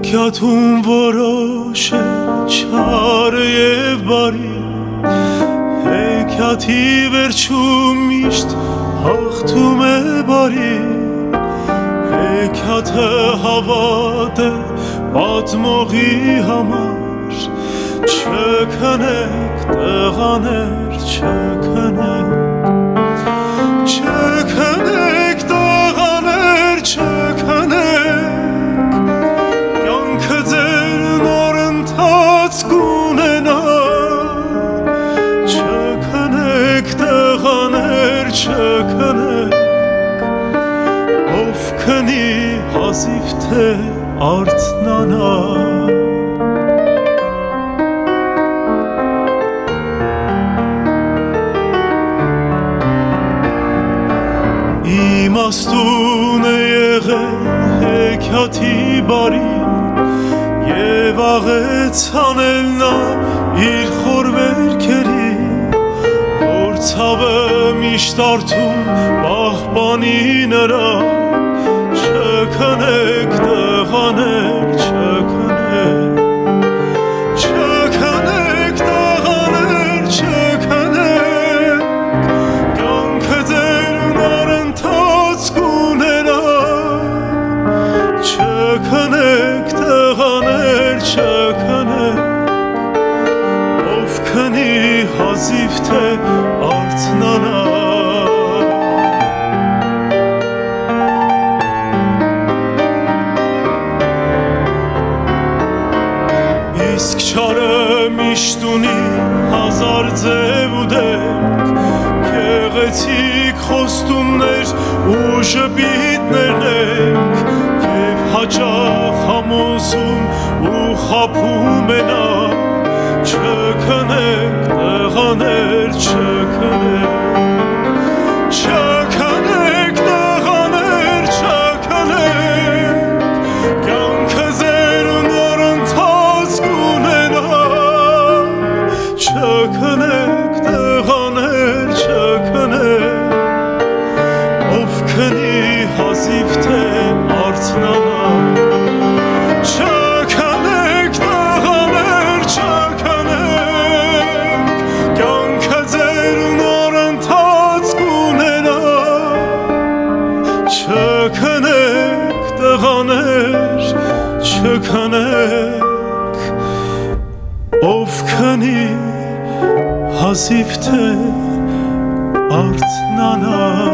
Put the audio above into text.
Հեքիաթում որոշ է չարը և բարի, հեքիաթի վերջում միշտ հաղթում է բարի, հեքիաթը հավատ է պատմողի համար, չքնեք տղաներ, չքնեք, չքնեք տղաներ, չքնեք, կյանքը ձեր նոր ընթաց կունենա, չքնեք տղաներ, չքնեք, ով քնի հազիվ թե արթնանա։ Իմաստուն է եղել հեքիաթի բարի և աղեց անել նա իր խոր վերքերի, որ ցավը միշտ արթուն պահպանի նրա, չքնեք տղաներ, չքնեք, չքնեք տղաներ, չքնեք, կյանքը ձեր նոր ընթաց կունենա, չքնեք տղաներ, չքնեք, ով քնի հազիվ թե արթնանա։ Իսկ չարը միշտ ունի հազար ձև ու դեմք, գեղեցիկ խոստումներ ու ժպիտներն ենք, և հաճախ համոզում ու խաբում է նա, չքնեք տղաներ, չքնեք, չքնեք տղաներ, չքնեք, կյանքը ձեր նոր ընթաց կունենա, չքնեք տղաներ, չքնեք, ով քնի հազիվ թե արթնանա, չքնեք տղաներ, չքնեք, կյանքը ձեր նոր ընթաց կունենա, չքնեք տղաներ, չքնեք, ով քնի հազիվ թե արթնանա։